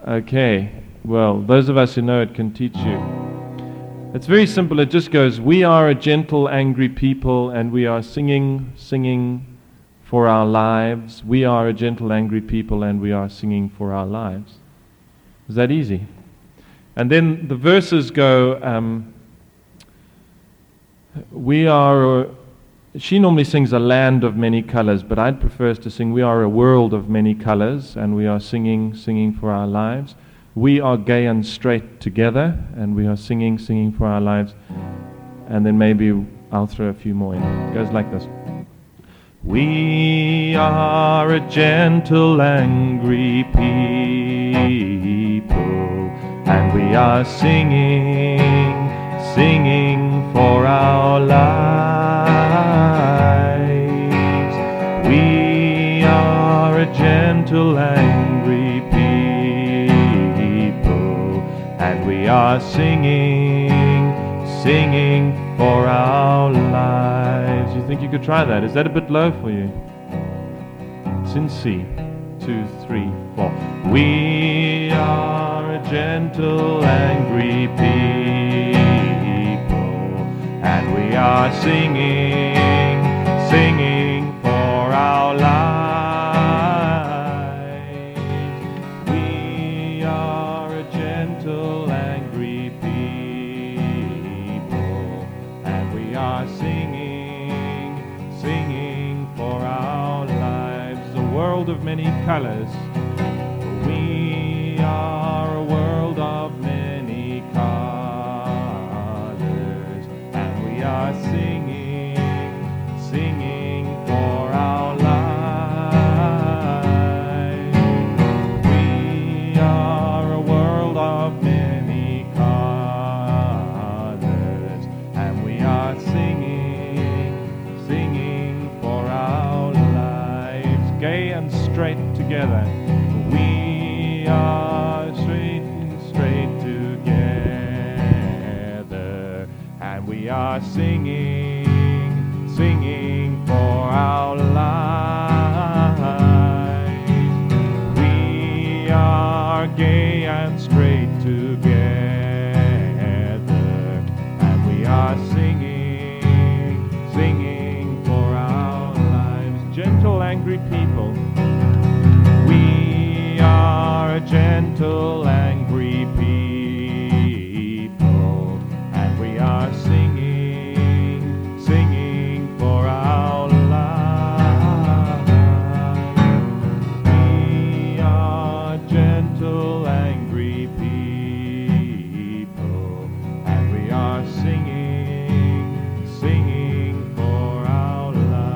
Okay, well, those of us who know it can teach you. It's very simple. It just goes, we are a gentle, angry people, and we are singing for our lives. We are a gentle, angry people, and we are singing for our lives. Is that easy? And then the verses go, she normally sings a land of many colors, but I'd prefer us to sing, we are a world of many colors, and we are singing for our lives. We are gay and straight together, and we are singing for our lives. And then maybe I'll throw a few more in. It goes like this. We are a gentle, angry people, and we are singing for our lives. We are a gentle, angry people, and we are singing for our lives. You think you could try that? Is that a bit low for you? It's in C. 2, 3, 4. We are a gentle, angry people, and we are singing for our lives. We are a gentle, angry people, and we are singing for our lives. A world of many colors. We are a world of many colors, and we are singing for our lives. We are a world of many colors, and we are singing for our lives. Gay and straight together. We are straight together, and we are singing for our lives. We are gay and straight together, and we are singing for our lives. Gentle, angry people. We are a gentle, angry people, and we are singing for our lives. We are gentle, angry people, and we are singing for our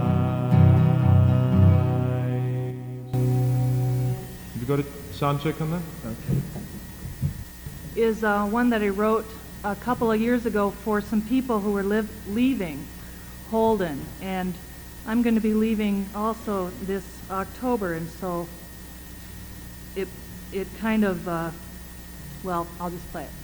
lives. Have you got a sound check on that? Okay. Is one that I wrote a couple of years ago for some people who were leaving Holden, and I'm going to be leaving also this October, and so it kind of, well, I'll just play it.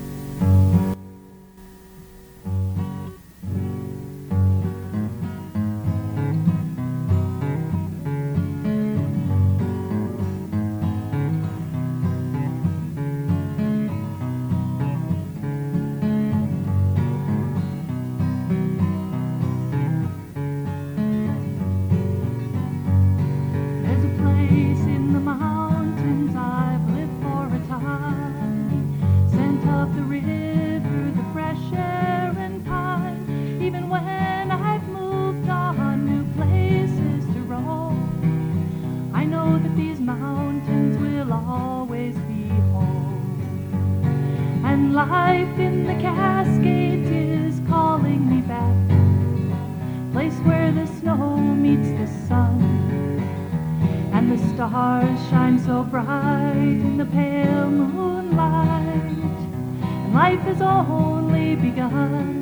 Life in the Cascades is calling me back, place where the snow meets the sun, and the stars shine so bright in the pale moonlight, and life has only begun.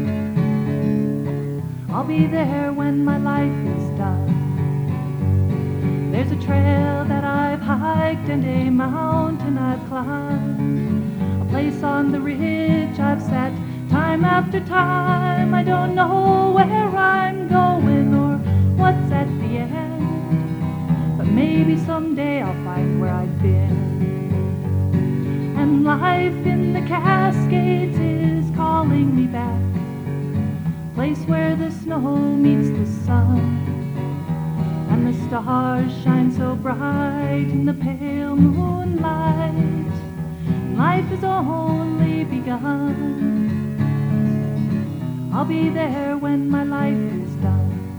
I'll be there when my life is done. There's a trail that I've hiked and a mountain I've climbed, place on the ridge I've sat time after time. I don't know where I'm going or what's at the end, but maybe someday I'll find where I've been. life in the Cascades is calling me back. Place where the snow meets the sun, and the stars shine so bright in the pale moonlight. Life is only begun. I'll be there when my life is done.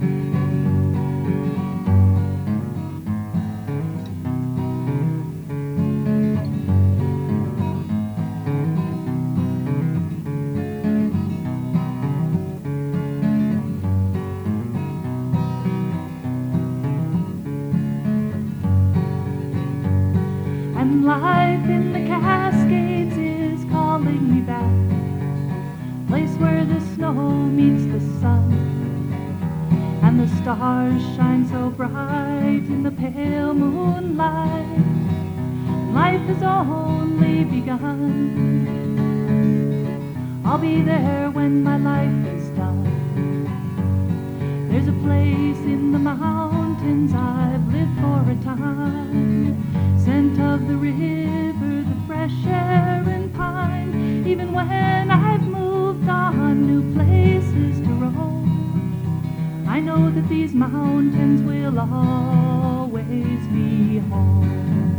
And life in the Cascades is calling me back. Place where the snow meets the sun, and the stars shine so bright in the pale moonlight. Life has only begun. I'll be there when my life is done. There's a place in the mountains I've lived for a time. Scent of the river, the fresh air and pine. Even when I've moved on new places to roam, I know that these mountains will always be home.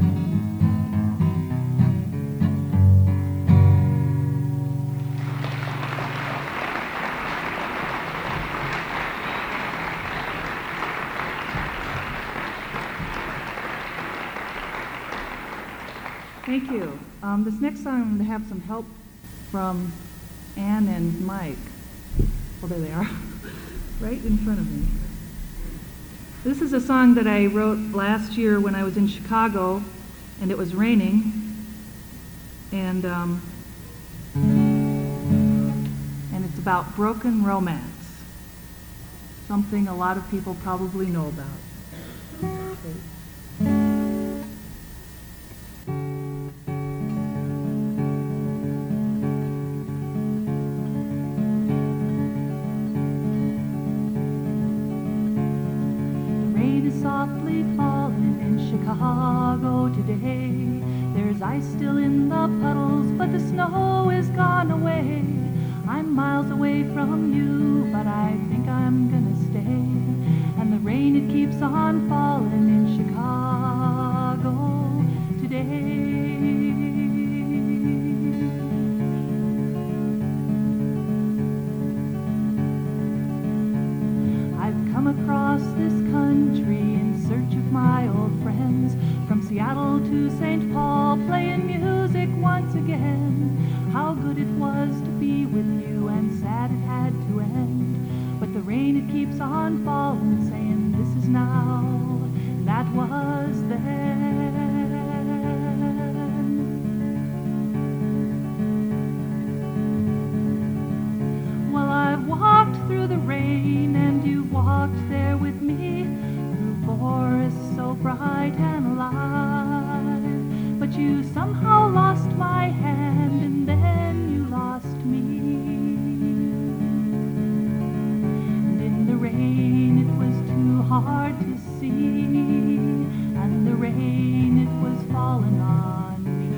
Thank you. This next song, I'm going to have some help from Ann and Mike. Well, there they are, right in front of me. This is a song that I wrote last year when I was in Chicago, and it was raining. And it's about broken romance, something a lot of people probably know about. Okay. Softly falling in Chicago today. There's ice still in the puddles, but the snow is gone away. I'm miles away from you, but I think I'm gonna stay. And the rain, it keeps on falling in Chicago today. I've come across this country in search of my old friends, from Seattle to St. Paul, playing music once again. How good it was to be with you, and sad it had to end. But the rain, it keeps on falling, saying this is now, and that was then. Well, I've walked through the rain, and you've walked there with me, through forests so bright and alive. But you somehow lost my hand, and then you lost me. And in the rain it was too hard to see, and the rain, it was falling on me.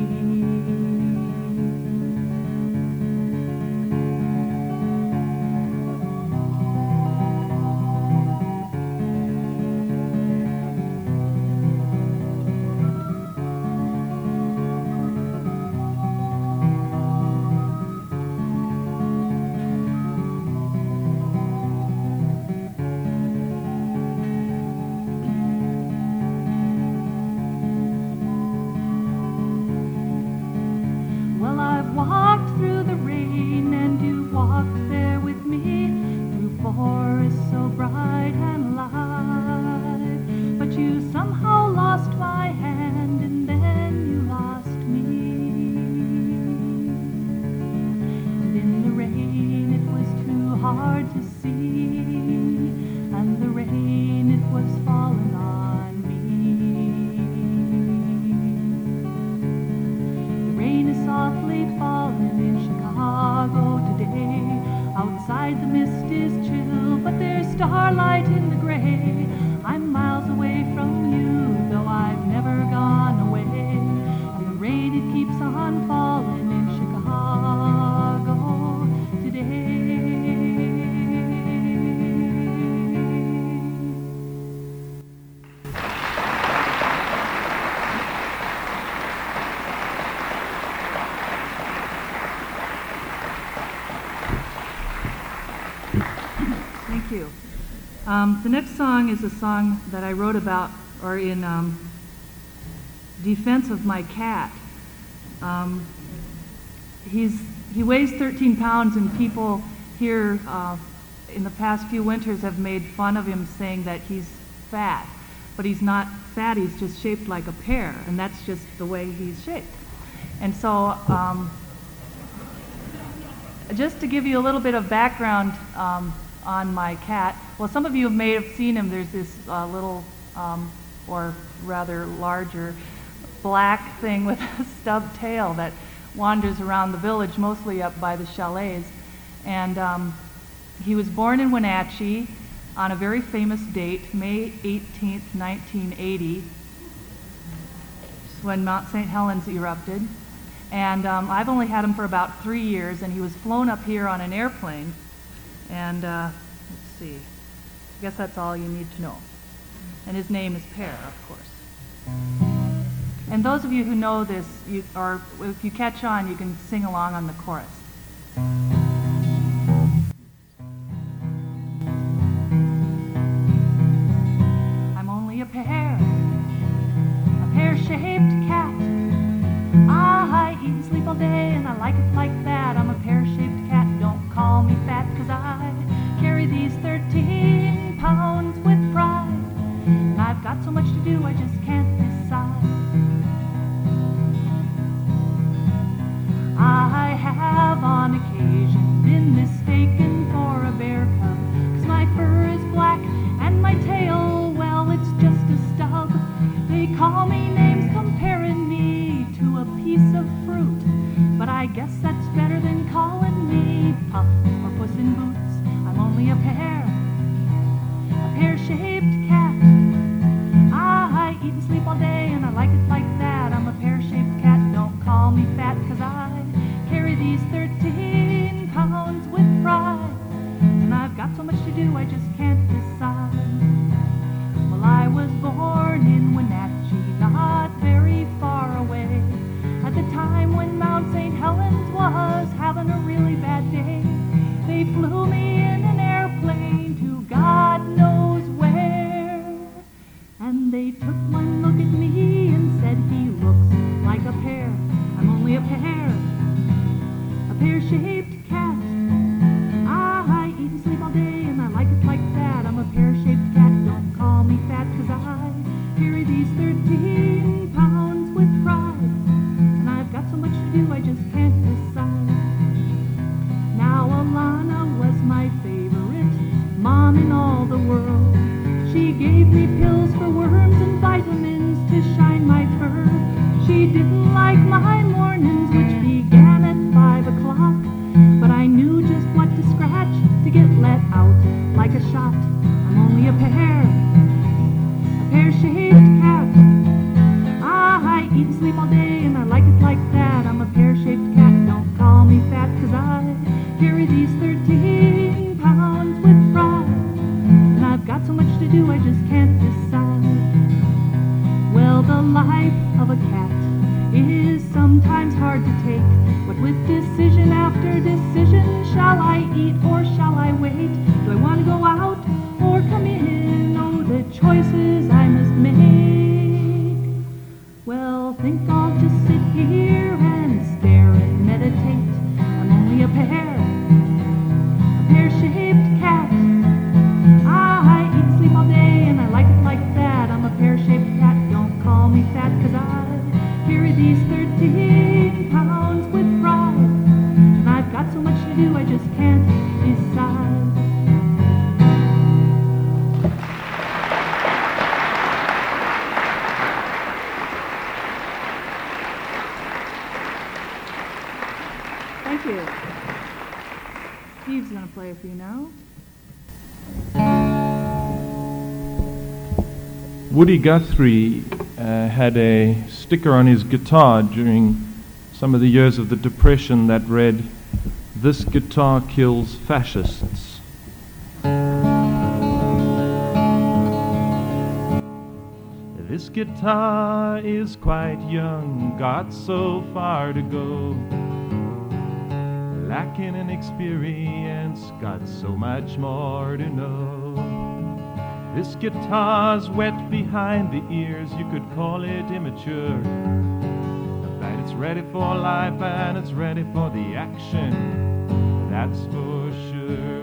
Well, I've walked through the rain, and you walked there with me, through forests so bright and alive. But you somehow lost my hand, and then you lost me. And in the rain it was too hard to see, and the rain, it was falling on me. The rain is softly falling in Chicago today. Outside the mist is chill, but there's starlight in the gray. I'm miles away from you, though I've never gone away. And the rain, it keeps on falling. Thank you. The next song is a song that I wrote about, or in defense of my cat. He weighs 13 pounds, and people here in the past few winters have made fun of him, saying that he's fat. But he's not fat, he's just shaped like a pear, and that's just the way he's shaped. And so, just to give you a little bit of background on my cat, well, some of you may have seen him. There's this little, or rather larger, black thing with a stubbed tail that wanders around the village, mostly up by the chalets. And he was born in Wenatchee on a very famous date, May 18th, 1980, when Mount St. Helens erupted. And I've only had him for about 3 years, and he was flown up here on an airplane. And let's see, I guess that's all you need to know. And his name is Pear, of course. And those of you who know this, or if you catch on, you can sing along on the chorus. I'm only a pear-shaped cat. I eat and sleep all day, and I like it like that. I'm a pear-shaped cat, don't call me fat, 'cause I carry these 13 pounds with pride. And I've got so much to do, I just can't decide. I have on occasion been mistaken for a bear cub, 'cause my fur is black and my tail, well, it's just a stub. They call me names comparing me to a piece of fruit, but I guess that's better than calling me Puff or Puss in Boots. I'm only a pear-shaped cat. I eat and sleep all day, and I like it like that. I'm a pear-shaped cat, don't call me fat, 'cause I carry these 13 pounds with pride. And I've got so much to do, I just can't decide. Well, I was born in Wenatchee, not very far away, at the time when Mount St. Helens was having a really bad day. They flew me in an airplane to God knows where, and they took one look at me and said, he looks like a pear. I'm only a pear-shaped cat. I eat and sleep all day, and I like it like that. I'm a pear-shaped cat, don't call me fat, 'cause I carry these 13 pounds with pride. And I've got so much to do, I just can't decide. Now Alana was my favorite mom in all the world. She gave me pills for worms and vitamins to shine my fur. She didn't like my mornings, which began at 5 o'clock, but I knew just what to scratch to get let out like a shot. I'm only a pear-shaped cat. I eat and sleep all day, and I like it like that. I'm a pear-shaped cat, don't call me fat, 'cause I carry these 13 pounds with pride. And I've got so much to do, I just can't decide. Well, the life of a cat is sometimes hard to take, but with decision after decision, shall I eat or shall I wait? Do I want to go out or come in? Oh, the choices I must make. Well, think I'll just sit here and stare and meditate. I'm only a pear-shaped cat. I eat and sleep all day, and I like it like that. I'm a pear-shaped cat, don't call me fat, 'cause I carry these 13 pounds with pride. And I've got so much to do, I just can't decide. Thank you. Steve's going to play a few now. Woody Guthrie had a sticker on his guitar during some of the years of the Depression that read, "This guitar kills fascists." This guitar is quite young, got so far to go. lacking in experience, got so much more to know. This guitar's wet behind the ears, you could call it immature, but it's ready for life and it's ready for the action, that's for sure.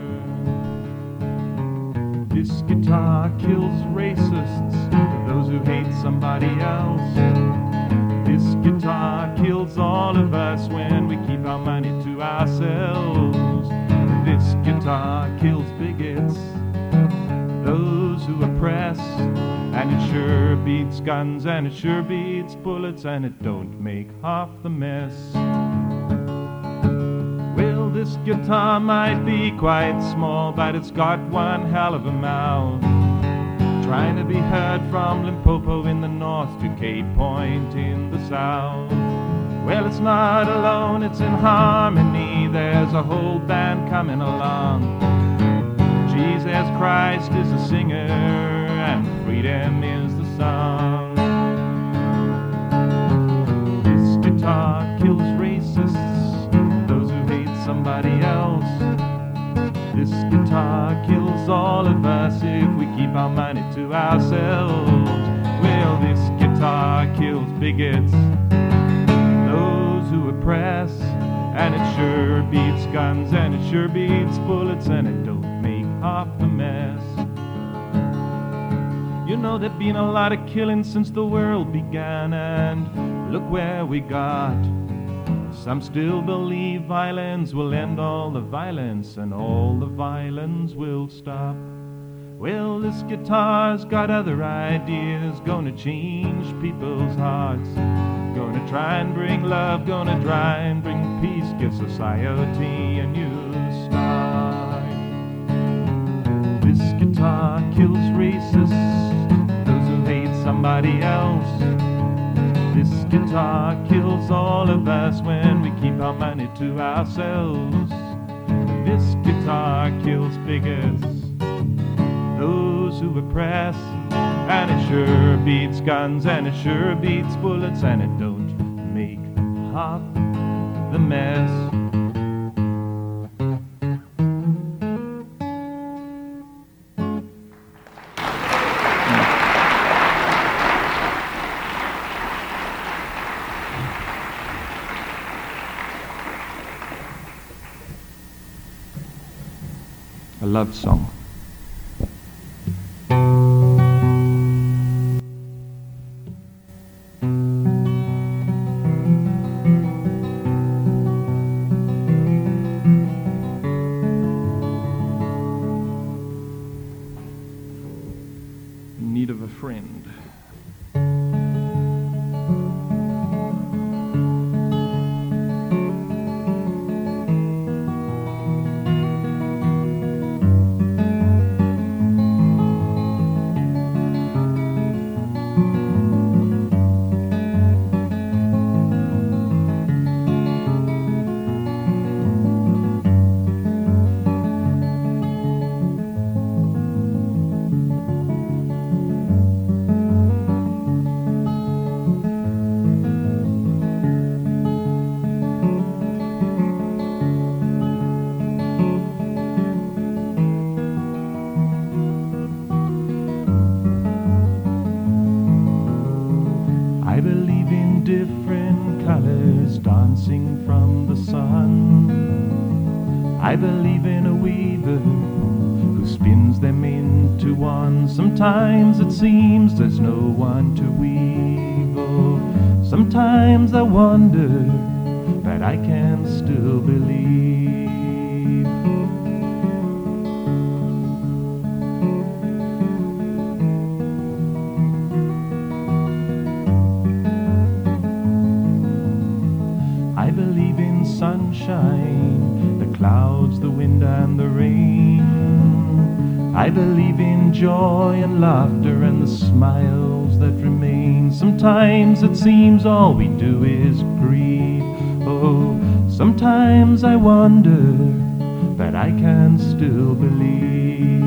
This guitar kills racists, those who hate somebody else. This guitar kills all of us when we keep our money to ourselves. This guitar kills bigots, those who oppress, and it sure beats guns and it sure beats bullets, and it don't make half the mess. Well, this guitar might be quite small, but it's got one hell of a mouth, trying to be heard from Limpopo in the north to Cape Point in the south. Well, it's not alone, it's in harmony, there's a whole band coming along. Jesus Christ is the singer and freedom is the song. This guitar kills racists, those who hate somebody else. This guitar kills all of us if we keep our money to ourselves. Well, this guitar kills bigots, those who oppress, and it sure beats guns and it sure beats bullets, and it don't make half the mess. You know, there've been a lot of killing since the world began, and look where we got. Some still believe violence will end all the violence and all the violence will stop. Well, this guitar's got other ideas, gonna change people's hearts, gonna try and bring love, gonna try and bring peace, give society a new start. This guitar kills racists, those who hate somebody else. This guitar kills all of us when we keep our money to ourselves. This guitar kills bigots, those who oppress, and it sure beats guns and it sure beats bullets, and it don't make half the mess. A love song. In need of a friend. I believe in different colors dancing from the sun. I believe in a weaver who spins them into one. Sometimes it seems there's no one to weave. Oh, sometimes I wonder, but I can still believe. I believe in sunshine, the clouds, the wind and the rain. I believe in joy and laughter and the smiles that remain. Sometimes it seems all we do is grieve. Oh, sometimes I wonder, but I can still believe.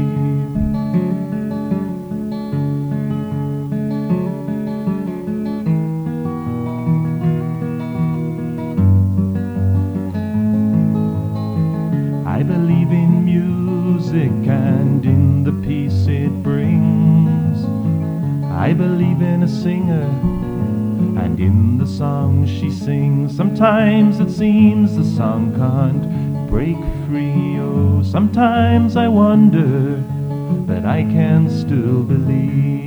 singer, and in the song she sings, sometimes it seems the song can't break free. Oh, sometimes I wonder that I can still believe.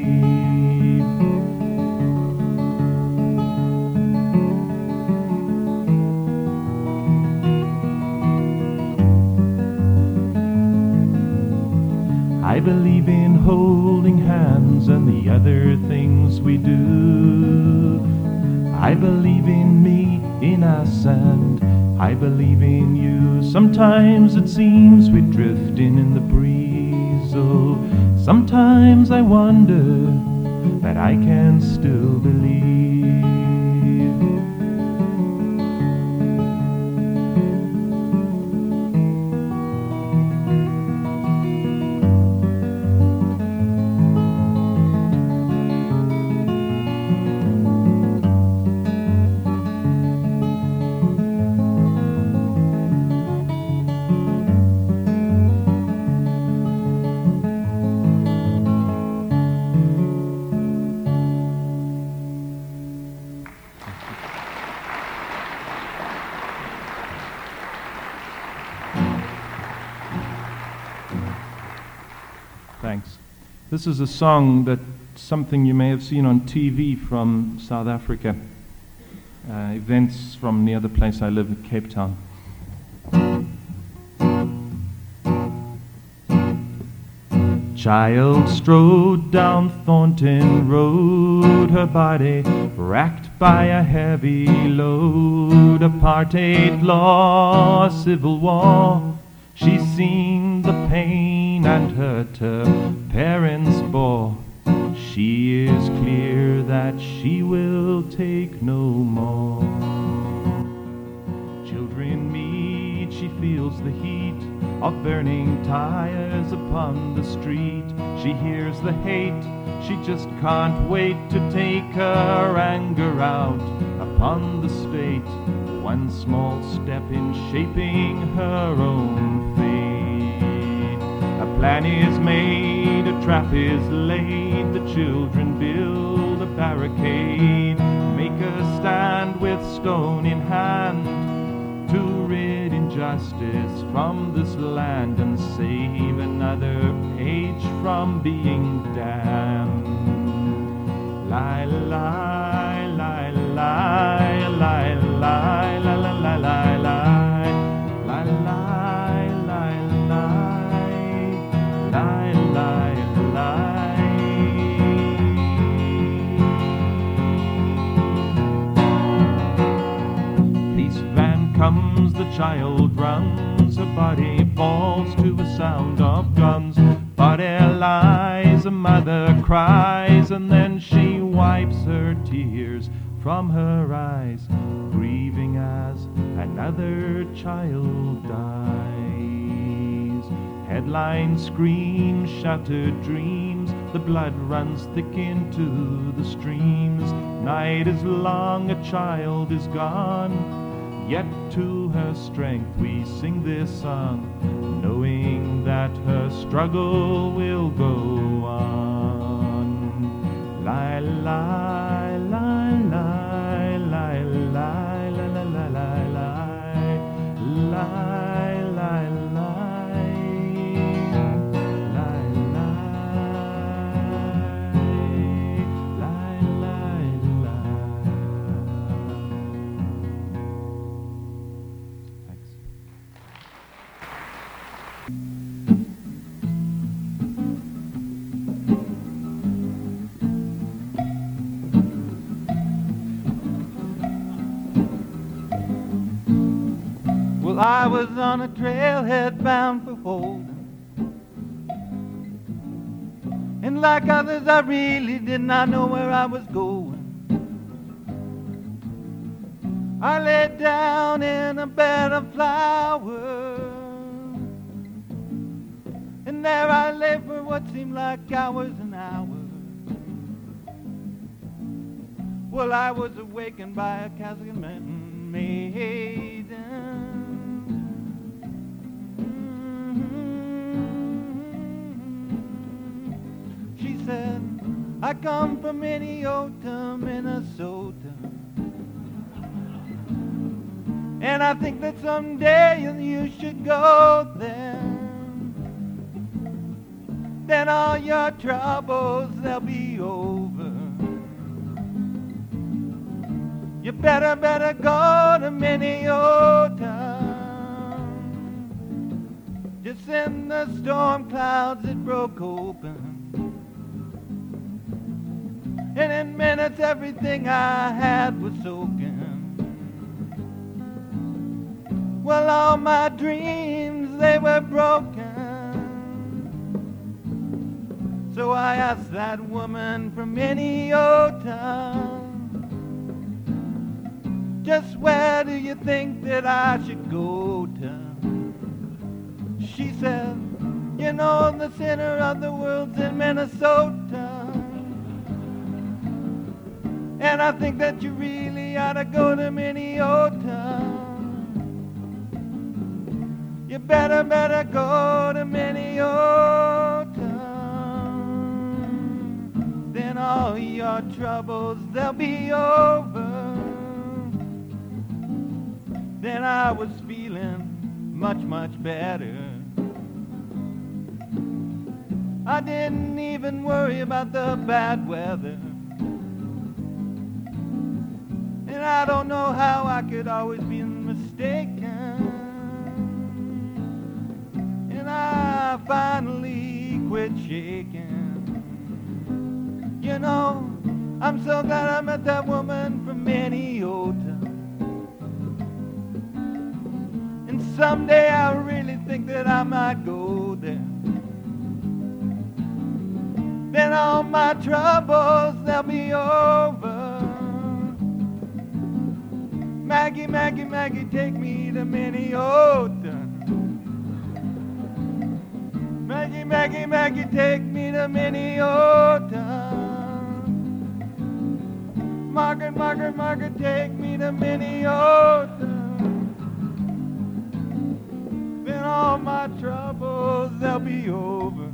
I believe in holding hands and the other things we do. I believe in me, in us, and I believe in you. Sometimes it seems we're drifting in the breeze. Oh, sometimes I wonder that I can still believe. Thanks. This is a song that something you may have seen on TV from South Africa. Events from near the place I live in Cape Town. Child strode down Thornton Road, her body racked by a heavy load. Apartheid law, civil war, she's seen the pain and hurt her parents bore. She is clear that she will take no more. Children meet, she feels the heat of burning tires upon the street. She hears the hate, she just can't wait to take her anger out upon the state. One small step in shaping her own fate. A plan is made, a trap is laid, the children build a barricade, make a stand with stone in hand to rid injustice from this land and save another age from being damned. Lie, lie, lie, lie, lie, lie, lie, lie, lie, lie, lie, lie, lie, lie, lie, lie. Police van comes, the child runs, her body falls to a sound of guns. But there lies, a mother cries, and then she wipes her tears from her eyes, grieving as another child dies. Headlines scream, shattered dreams, the blood runs thick into the streams. Night is long, a child is gone, yet to her strength we sing this song, knowing that her struggle will go on. Lie, lie, lie, lie, lie, lie, lie, lie, lie, lie, lie, lie, Well, I was on a trailhead bound for Holden, and like others I really did not know where I was going. I laid down in a bed of flowers, and there I lay for what seemed like hours and hours. Well, I was awakened by a Casaman maiden. She said, I I come from Minneota, Minnesota. And I think that someday you should go there. Then all your troubles, they'll be over. You better go to Minneota. Just in the storm clouds it broke open. And in minutes everything I had was soaking. Well, all my dreams, they were broken. So I asked that woman from Minneota, just where do you think that I should go to? She said, you know, the center of the world's in Minnesota. And I think that you really ought to go to Minneota. You better go to Minneota. Then all your troubles, they'll be over. Then I was feeling much better. I didn't even worry about the bad weather. And I don't know how I could always be mistaken. And I finally quit shaking. You know, I'm so glad I met that woman from Minneota. And someday I really think that I might go there. Then all my troubles, they'll be over. Maggie, Maggie, Maggie, take me to Minneota. Maggie, Maggie, Maggie, take me to Minneota. Margaret, Margaret, Margaret, take me to Minneota. Then all my troubles, they'll be over.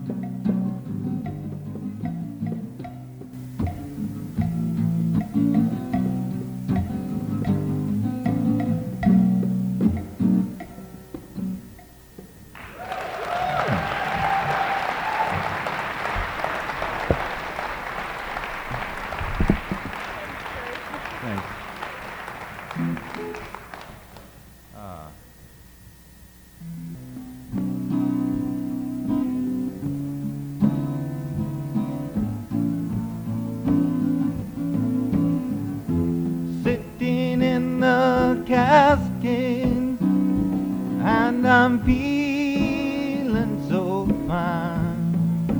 Cascade, and I'm feeling so fine.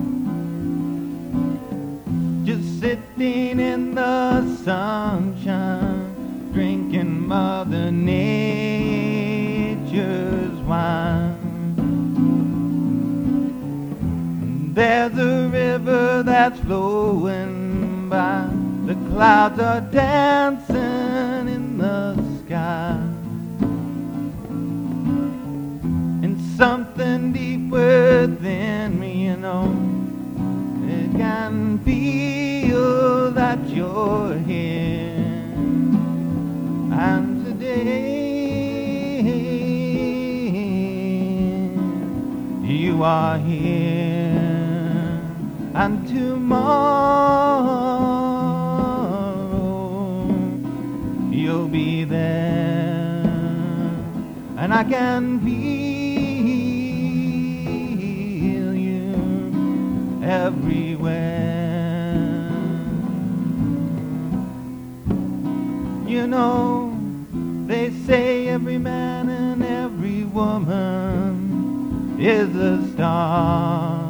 Just sitting in the sunshine, drinking Mother Nature's wine. There's a river that's flowing by, the clouds are dancing in the sky. And something deep within me, you know, it can feel that you're here. And today you are here, and tomorrow you'll be there, and I can feel you everywhere. You know, they say every man and every woman is a star.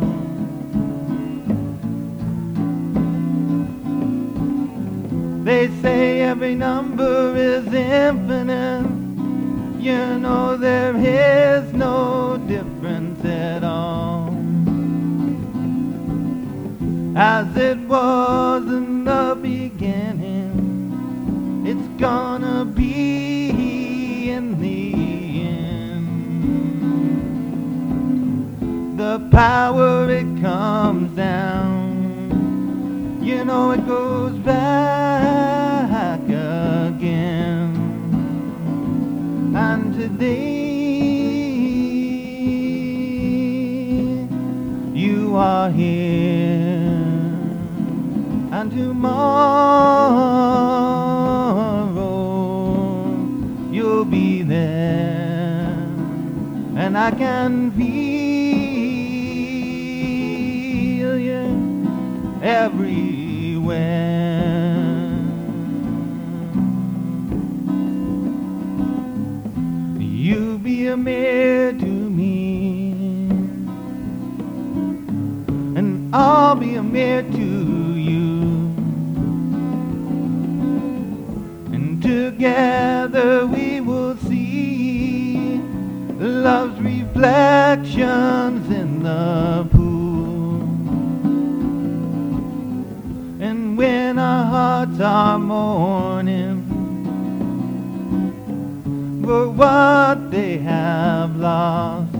They say every number is infinite. You know, there is no difference at all. As it was in the beginning, it's gonna be in the end. The power, it comes down. You know it goes back again. And today you are here, and tomorrow you'll be there, and I can feel you everywhere. You be a mirror to me, and I'll be a mirror to you, and together we will see love's reflections in the pool. And when our hearts are mourning for what they have lost,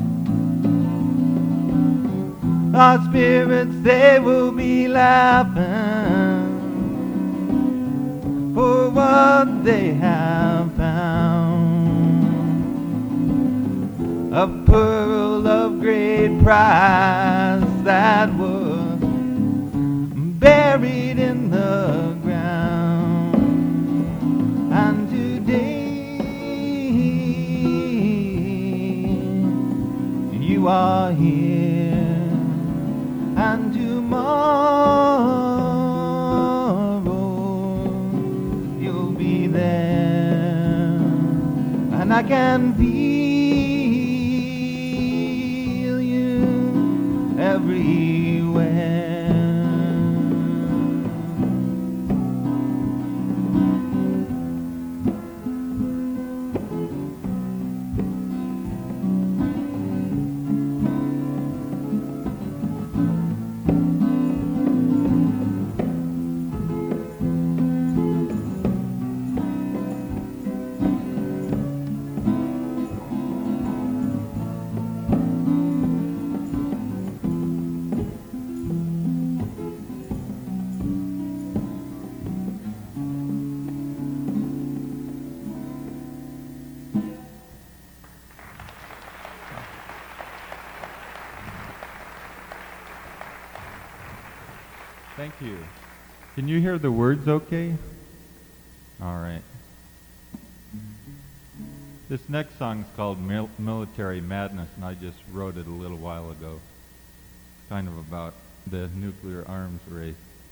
our spirits, they will be laughing for what they have found. A pearl of great price that was buried in the ground. And today you are here, and tomorrow you'll be there, and I can feel you everywhere. Thank you. Can you hear the words okay? All right. This next song is called Military Madness, and I just wrote it a little while ago. Kind of about the nuclear arms race.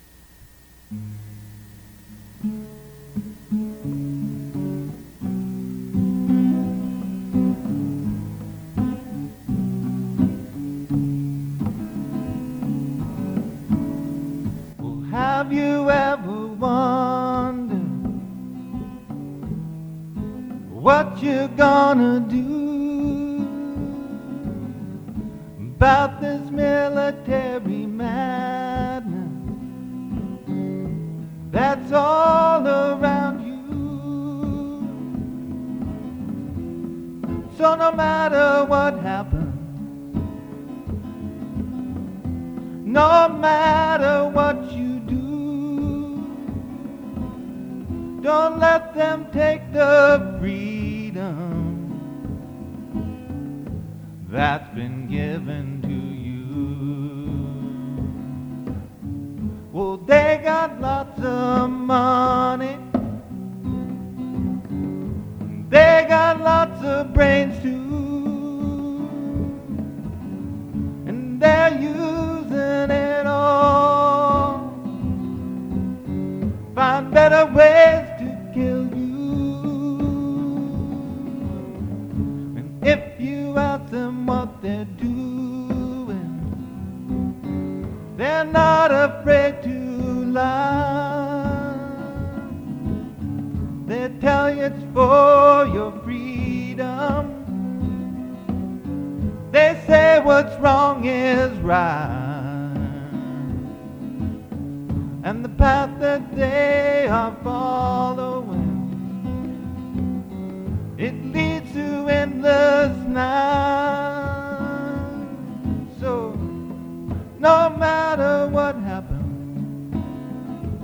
Have you ever wondered what you're gonna do about this military madness that's all around you? So no matter what happens, no matter what you do, don't let them take the freedom that's been given to you. Well, they got lots of money, they got lots of brains too, and they're using it all. Find better ways to kill you. And if you ask them what they're doing, they're not afraid to lie. They tell you it's for your freedom. They say what's wrong is right, and the path that they are following, it leads to endless night. So no matter what happens,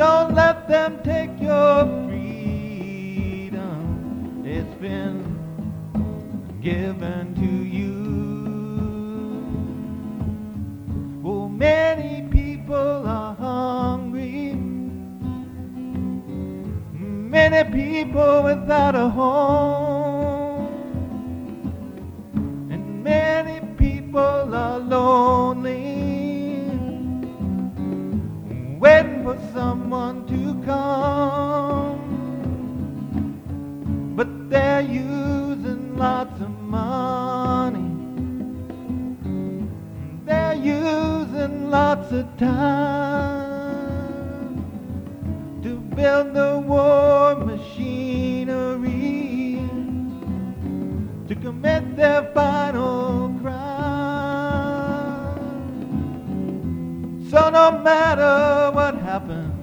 Don't let them take your freedom. It's been given to you. Oh, many people are hungry. Many people without a home. And many people are lonely, waiting for someone to come. But they're using lots of money. They're using lots of time to build the war machinery, to commit their final crime. So no matter what happens,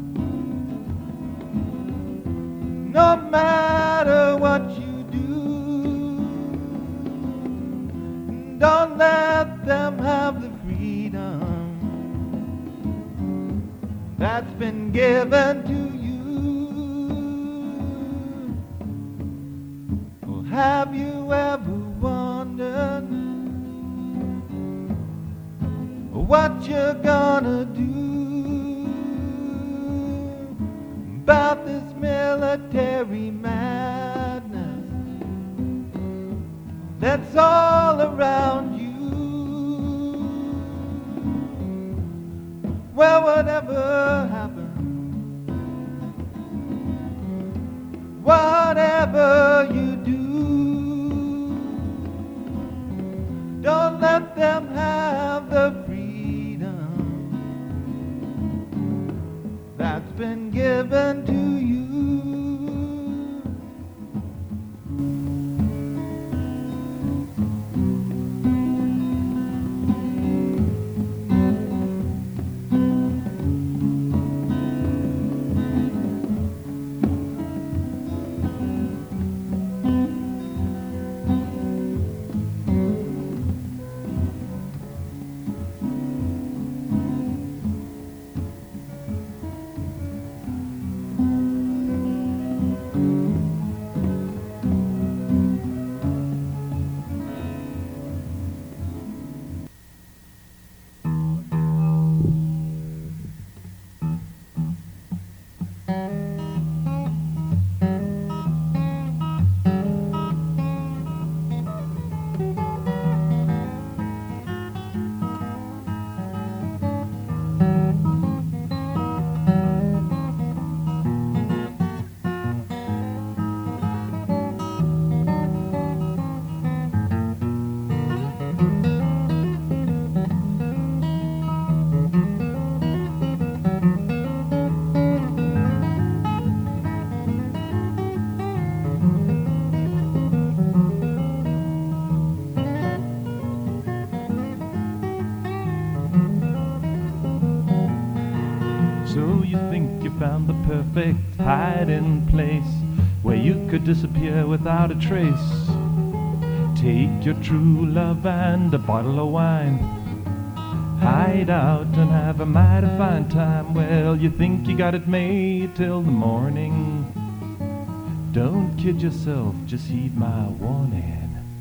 no matter what you do, don't let them have the freedom that's been given to you. Well, have you ever wondered what you're gonna do about this military madness that's all around you? Well, whatever happens, whatever you do, don't let them have the freedom that's been given to you. So you think you found the perfect hiding place where you could disappear without a trace. Take your true love and a bottle of wine, hide out and have a mighty fine time. Well, you think you got it made till the morning. Don't kid yourself, just heed my warning.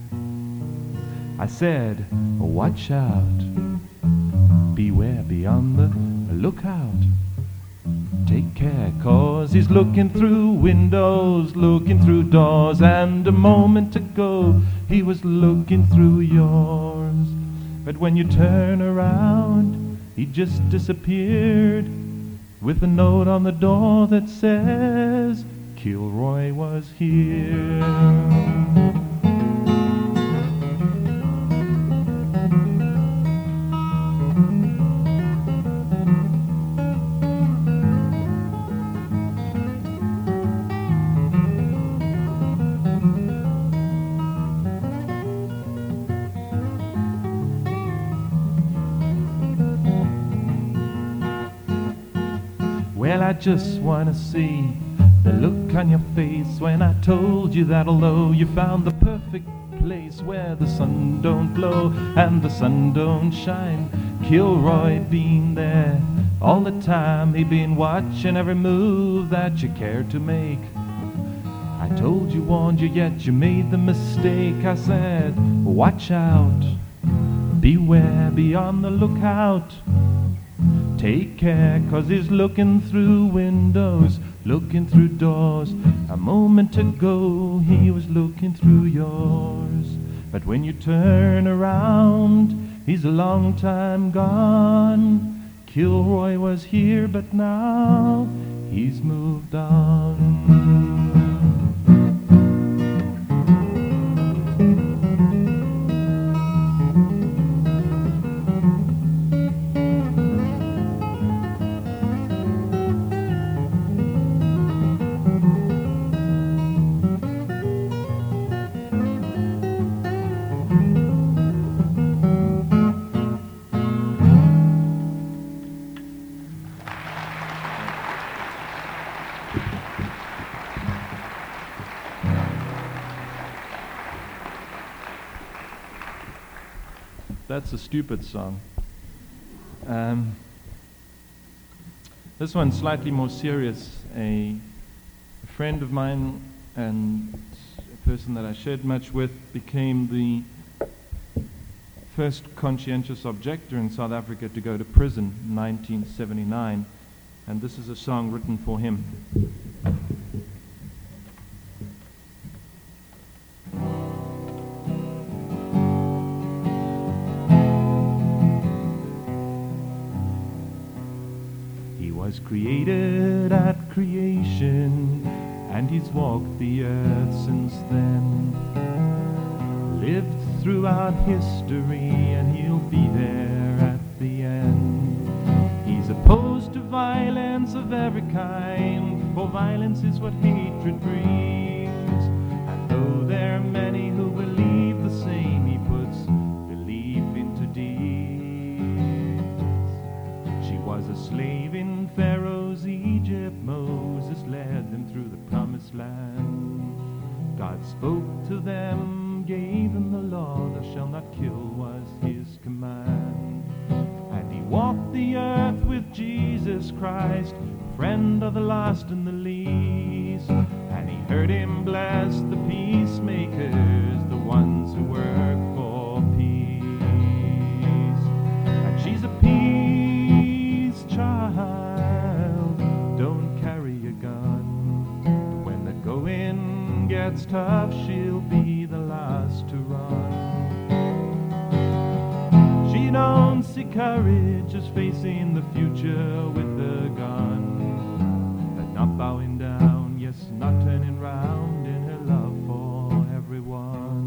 I said, watch out, beware, be on the lookout. Take care, 'cause he's looking through windows, looking through doors, and a moment ago he was looking through yours. But when you turn around, he just disappeared with a note on the door that says, Kilroy was here. Well, I just wanna see the look on your face when I told you that although you found the perfect place where the sun don't blow and the sun don't shine, Kilroy been there All the time he'd been watching every move that you cared to make. I told you, warned you, yet you made the mistake. I said, watch out, beware, be on the lookout. Take care, 'cause he's looking through windows, looking through doors. A moment ago he was looking through yours. But when you turn around, he's a long time gone. Kilroy was here, but now he's moved on. That's a stupid song. This one's slightly more serious. A friend of mine and a person that I shared much with became the first conscientious objector in South Africa to go to prison in 1979. And this is a song written for him. Was created at creation, and he's walked the earth since then. Lived throughout history, and he'll be there at the end. He's opposed to violence of every kind, for violence is what hatred brings. And though there are many who believe the same, he puts belief into deeds. She was a slave in Pharaoh's Egypt. Moses led them through the promised land. God spoke to them, gave them the law, thou shalt not kill was his command. And he walked the earth with Jesus Christ, friend of the lost and the least. And he heard him bless the peacemakers, the ones who work for peace. And she's a peace child. Gets tough, she'll be the last to run. She don't see courage as facing the future with a gun, but not bowing down, yes, not turning round in her love for everyone.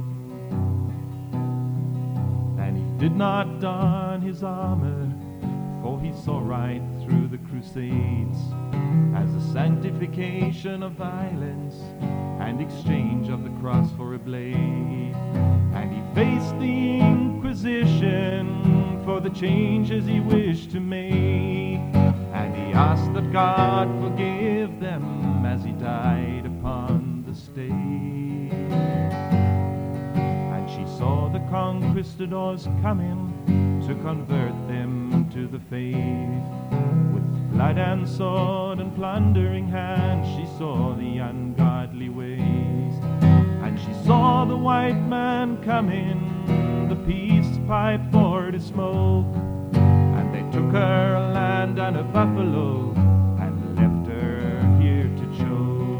And he did not don his armor, for he saw right through the Crusades as a sanctification of violence and exchange of the cross for a blade. And he faced the Inquisition for the changes he wished to make. And he asked that God forgive them as he died upon the stake. And she saw the conquistadors coming to convert them to the faith. With blood and sword and plundering hand, she saw the ungodly ways. And she saw the white man coming, the peace pipe for to smoke. And they took her a land and a buffalo and left her here to choke.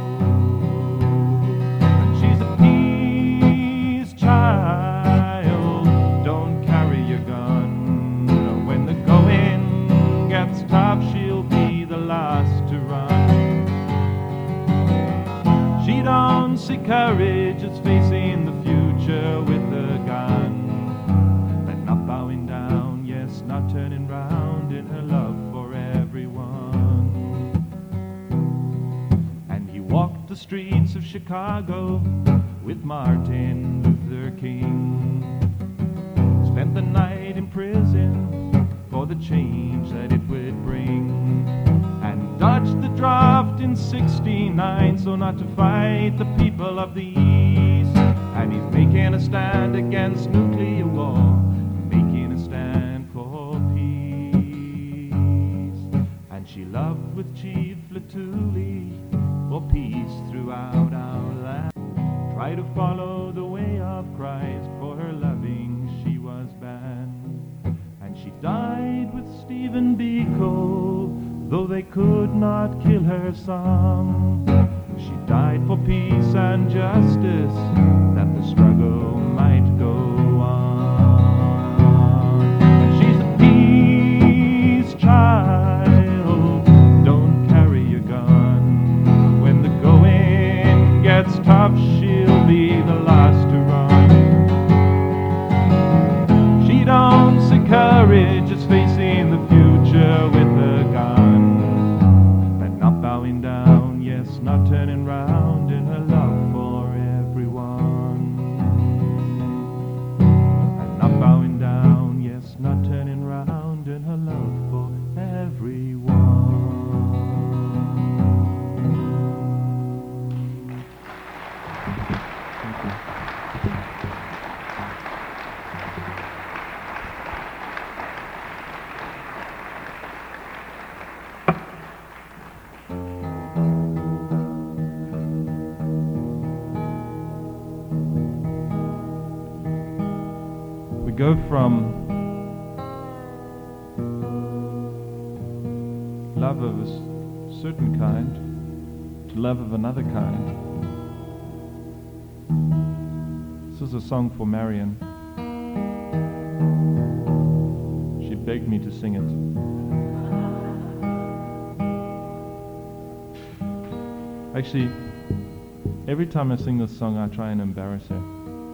And she's a peace child, don't carry your gun. When the going gets tough, she'll be the last to run. She don't see courage as facing the future with a gun, but not bowing down, yes, not turning round in her love for everyone. And he walked the streets of Chicago with Martin Luther King. Spent the night in prison for the change that it would bring. And dodged the draft in '69 so not to fight the people of the East. And he's making a stand against nuclear war, making a stand for peace. she loved with Chief Latuli for peace throughout our land. Try to follow the way of Christ, for her loving she was banned. And she died with Stephen Biko, though they could not kill her son. She died for peace and justice, that the struggle might go on. And she's a peace child, don't carry a gun. When the going gets tough, she'll be the last to run. She don't see courage as facing the future with a gun, and not bowing down, yes, not turning round in her love for everyone. And not bowing down, yes, not turning round in her love for everyone. Thank you. We go from love of a certain kind to love of another kind. This is a song for Marion. She begged me to sing it. Actually, every time I sing this song, I try and embarrass her.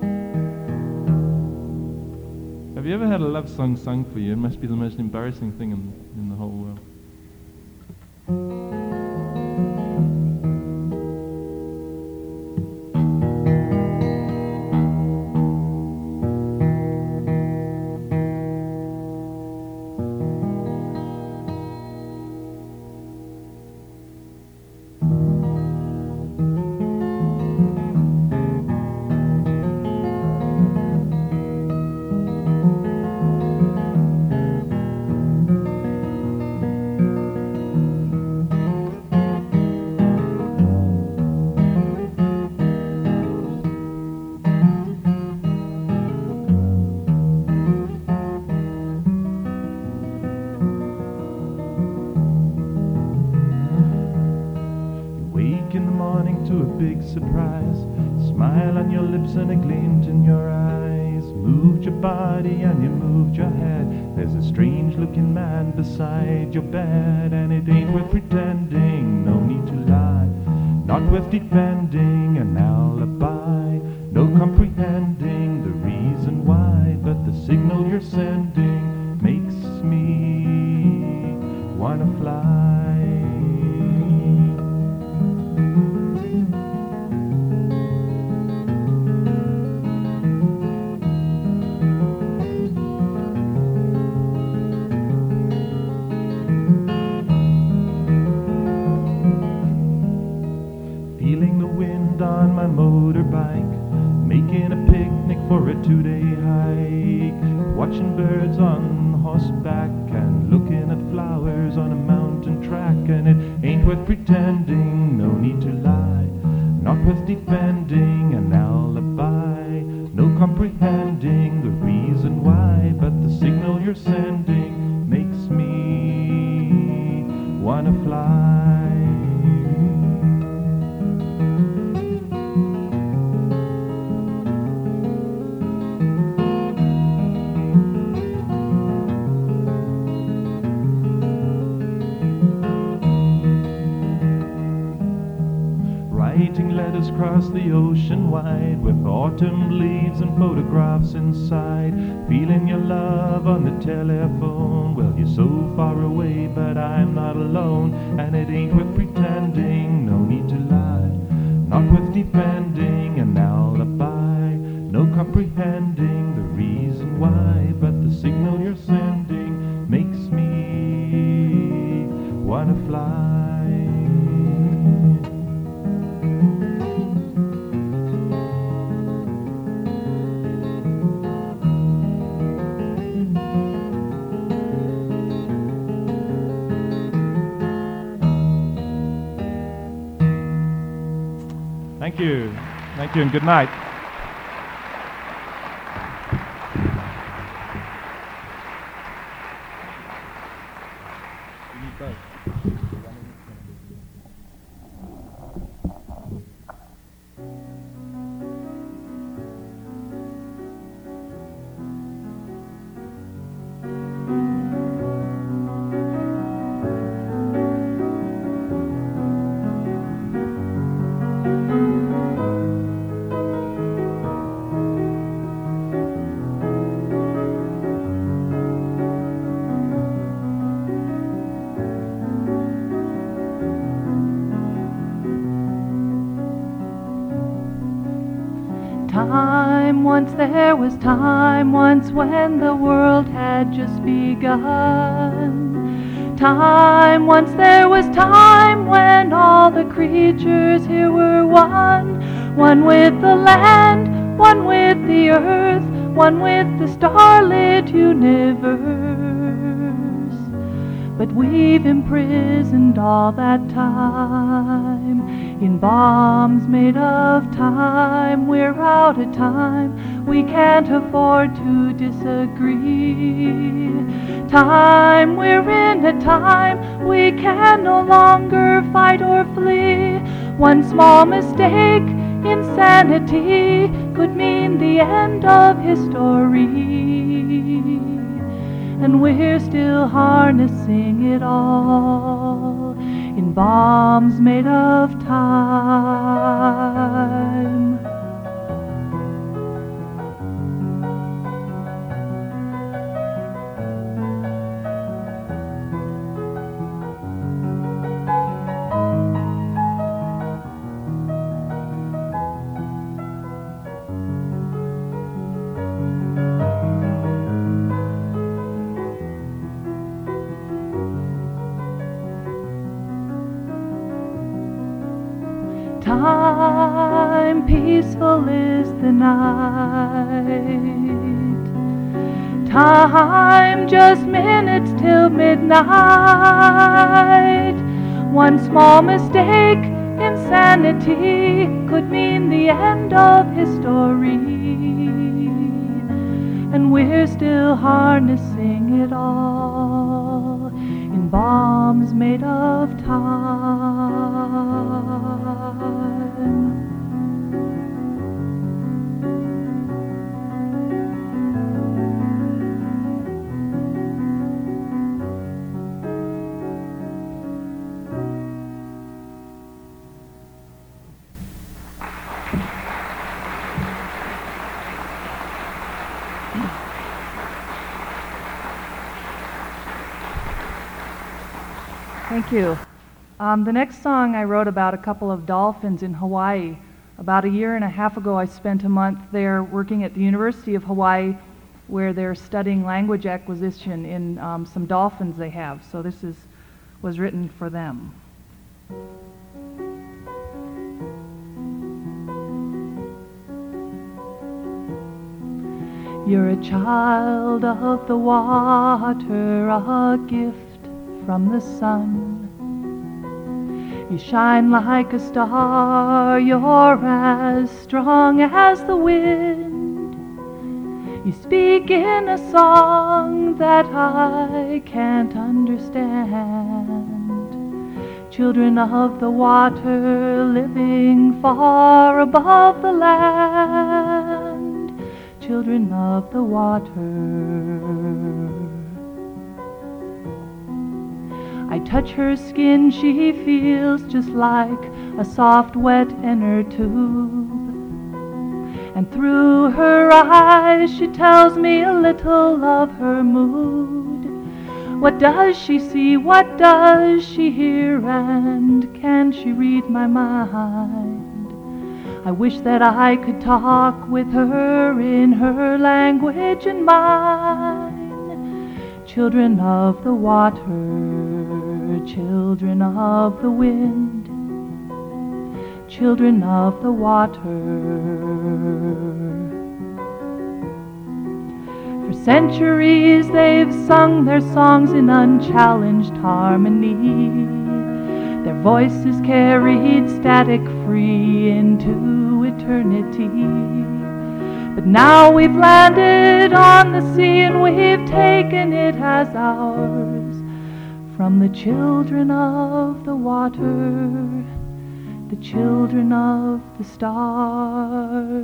Have you ever had a love song sung for you? It must be the most embarrassing thing in the whole world. Surprise, smile on your lips and a glint in your eyes. Moved your body and you moved your head. There's a strange looking man beside your bed, and it ain't worth pretending, no need to lie. Not worth defending an alibi, no comprehending the reason why. But the signal you're sending makes me wanna fly. Motorbike, making a picnic for a 2-day hike, watching birds on horseback and looking at flowers on a mountain track. And it ain't worth pretending, no need to lie, not worth defending an alibi, no comprehending the reason why. But the signal you're sending makes me wanna fly. Writing letters across the ocean wide, with autumn leaves and photographs inside. Feeling your love on the telephone. Well, you're so far away, but I'm not alone. And it ain't worth pretending, no need to lie, not worth defending an alibi, no comprehending the reason why. But the signal you're sending makes me wanna fly. Thank you. Thank you, and good night. Time, once there was time, once when the world had just begun. Time, once there was time when all the creatures here were one. One with the land, one with the earth, one with the starlit universe. But we've imprisoned all that time in bombs made of time. We're out of time, we can't afford to disagree. Time, we're in a time we can no longer fight or flee. One small mistake, insanity, could mean the end of history. And we're still harnessing it all in bombs made of time. Time, peaceful is the night. Time, just minutes till midnight. One small mistake, insanity, could mean the end of history. And we're still harnessing it all in bombs made of time. Thank you. The next song I wrote about a couple of dolphins in Hawaii. About a year and a half ago, I spent a month there working at the University of Hawaii, where they're studying language acquisition in some dolphins they have. So this was written for them. You're a child of the water, a gift from the sun. You shine like a star, you're as strong as the wind. You speak in a song that I can't understand. Children of the water, living far above the land. Children of the water. I touch her skin, she feels just like a soft wet inner tube. And through her eyes she tells me a little of her mood. What does she see, what does she hear, and can she read my mind? I wish that I could talk with her in her language and mine. Children of the water, children of the wind, children of the water. For centuries they've sung their songs in unchallenged harmony. Their voices carried static free into eternity. But now we've landed on the sea and we've taken it as ours. From the children of the water, the children of the stars.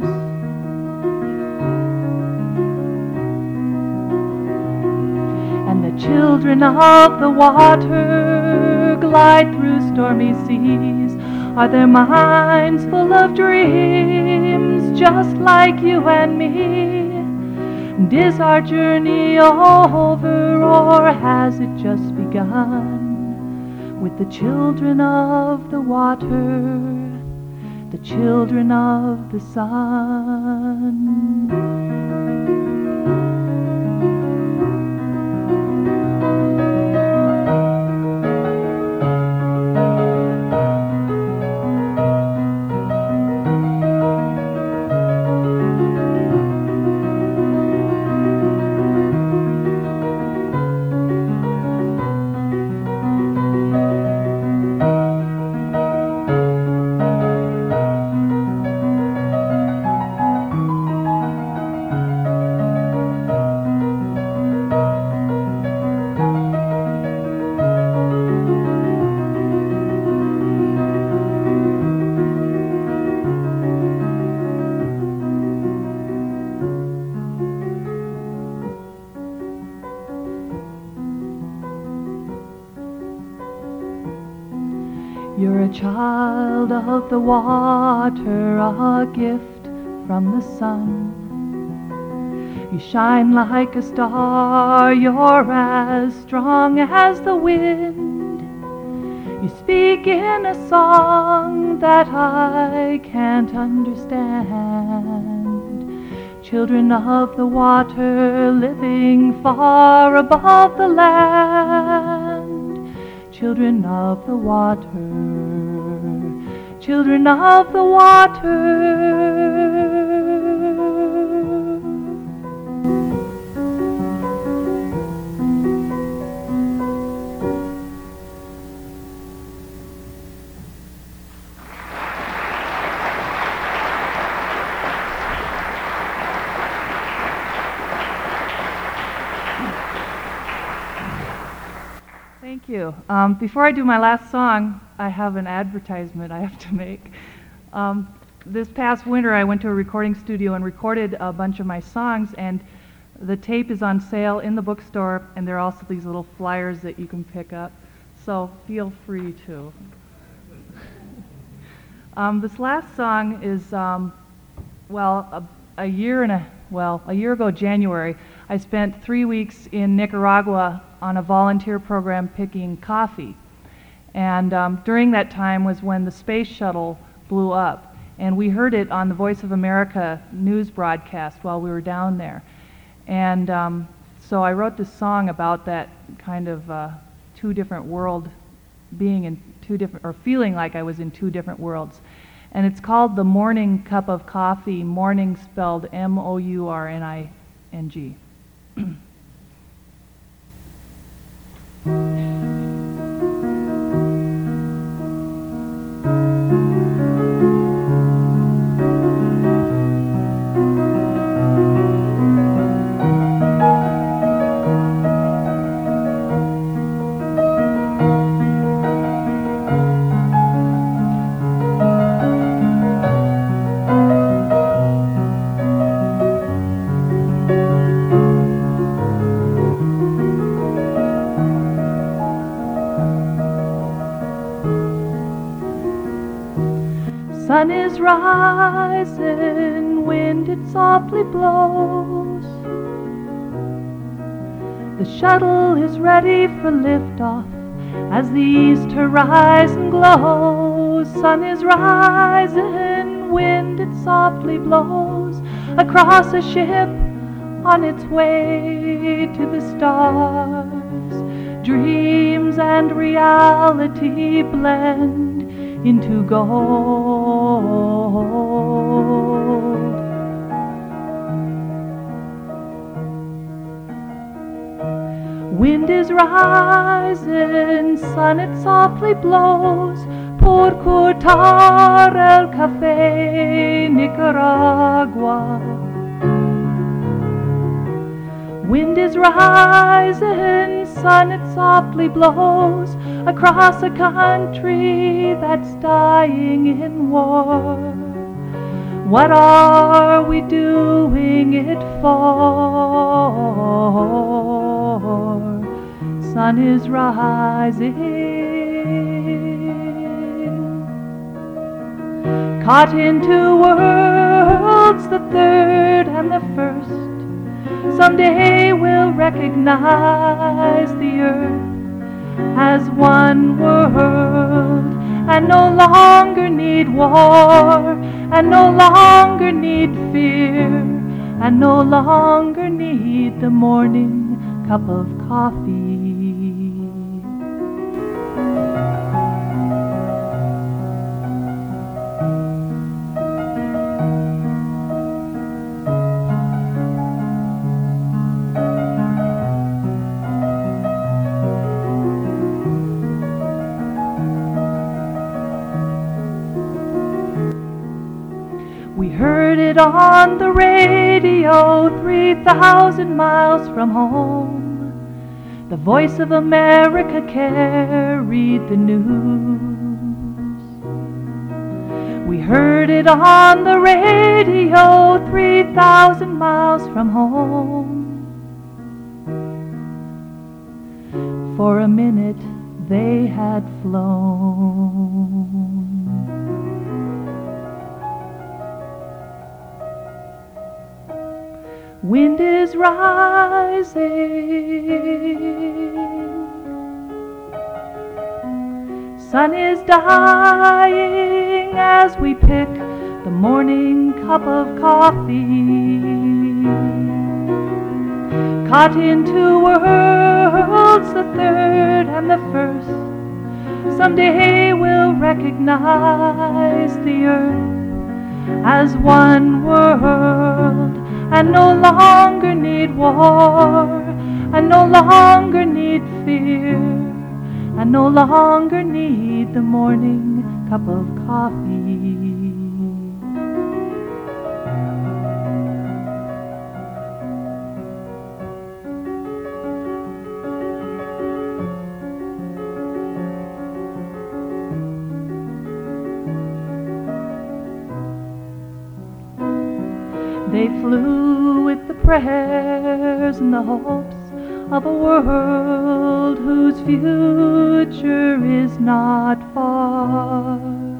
And the children of the water glide through stormy seas. Are their minds full of dreams, just like you and me? And is our journey over, or has it just begun? With the children of the water, the children of the sun. You're a child of the water, a gift from the sun. You shine like a star, you're as strong as the wind. You speak in a song that I can't understand. Children of the water, living far above the land. Children of the water, children of the water. Thank you. Before I do my last song, I have an advertisement I have to make. This past winter, I went to a recording studio and recorded a bunch of my songs, and the tape is on sale in the bookstore, and there are also these little flyers that you can pick up, so feel free to. This last song is, a year ago, January, I spent 3 weeks in Nicaragua on a volunteer program picking coffee. And during that time was when the space shuttle blew up. And we heard it on the Voice of America news broadcast while we were down there. And so I wrote this song about that kind of two different world, being in two different, or feeling like I was in two different worlds. And it's called The Morning Cup of Coffee, morning spelled M-O-U-R-N-I-N-G. Sun is rising, wind it softly blows. The shuttle is ready for liftoff as the east horizon glows. Sun is rising, wind it softly blows across a ship on its way to the stars. Dreams and reality blend into gold. Wind is rising, sun it softly blows por cortar el café Nicaragua. Wind is rising, sun it softly blows across a country that's dying in war. What are we doing it for? Sun is rising. Caught in two worlds, the third and the first. Someday we'll recognize the earth as one world, and no longer need war, and no longer need fear, and no longer need the morning cup of coffee. We heard it on the radio 3,000 miles from home. The voice of America carried the news. We heard it on the radio 3,000 miles from home. For a minute they had flown. Wind is rising, sun is dying as we pick the morning cup of coffee. Caught in two worlds, the third and the first. Someday we'll recognize the earth as one world, and no longer need war, and no longer need fear, and no longer need the morning cup of coffee. They flew with the prayers and the hopes of a world whose future is not far.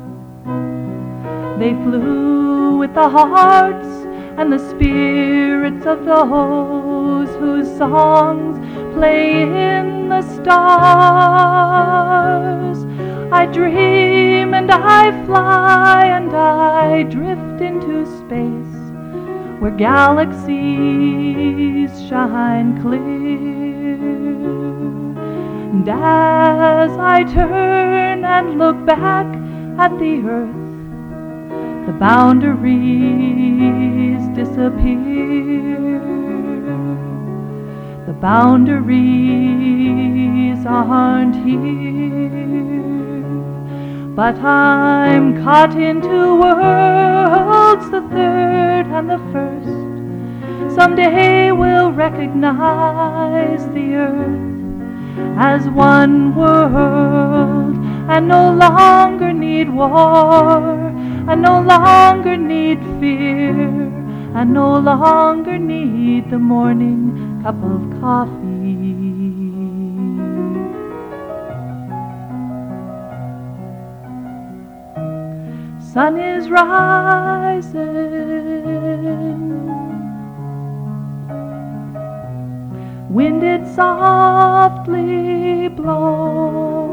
They flew with the hearts and the spirits of those whose songs play in the stars. I dream and I fly and I drift into space, where galaxies shine clear. And as I turn and look back at the earth, the boundaries disappear. The boundaries aren't here. But I'm caught in two worlds, the third and the first. Someday we'll recognize the earth as one world, and no longer need war, and no longer need fear, and no longer need the morning cup of coffee. Sun is rising, wind it softly blows.